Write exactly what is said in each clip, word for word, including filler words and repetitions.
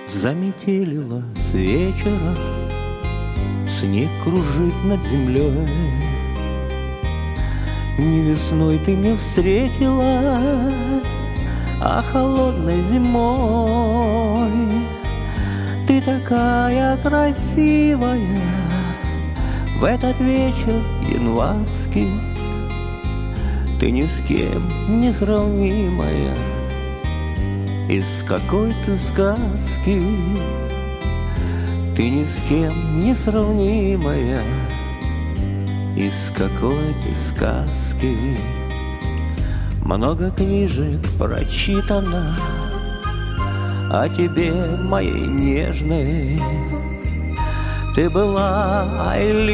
Заметелило с вечера, снег кружит над землей. Не весной ты не встретила, а холодной зимой. Ты такая красивая в этот вечер январский. Ты ни с кем не сравнимая, из какой ты сказки. Ты ни с кем не сравнимая, из какой ты сказки. Много книжек прочитано о тебе, моей нежной. Ты была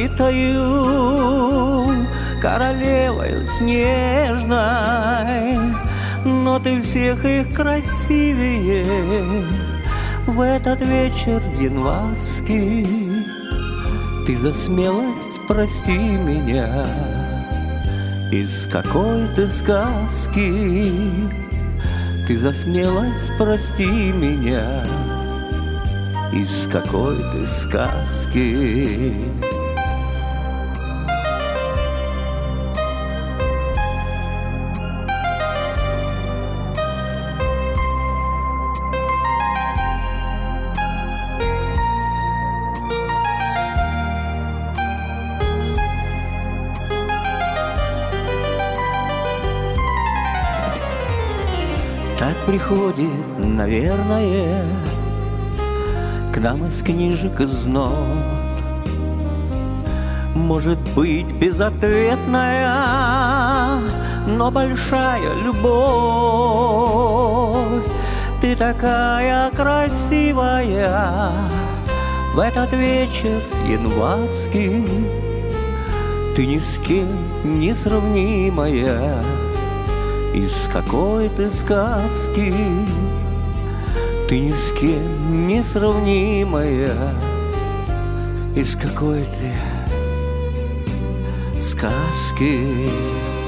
элитою, королевою снежной, но ты всех их красивее в этот вечер январский. Ты за смелость прости меня, из какой ты сказки. Ты за смелость прости меня, из какой ты сказки. Так приходит, наверное, к нам из книжек из нот. Может быть, безответная, но большая любовь. Ты такая красивая в этот вечер январский. Ты ни с кем не сравнимая, из какой ты сказки. Ты ни с кем не сравнимая, из какой ты сказки.